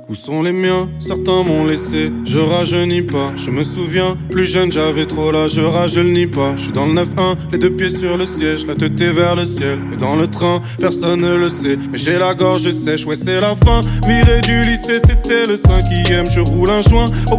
Où sont les miens? Certains m'ont laissé, je rajeunis pas. Je me souviens, plus jeune j'avais trop l'âge, je rage, je le nie pas. Je suis dans le 9-1, les deux pieds sur le siège, la tête est vers le ciel. Et dans le train, personne ne le sait, mais j'ai la gorge sèche, ouais c'est la fin. Viré du lycée, c'était le 5e, je roule un joint.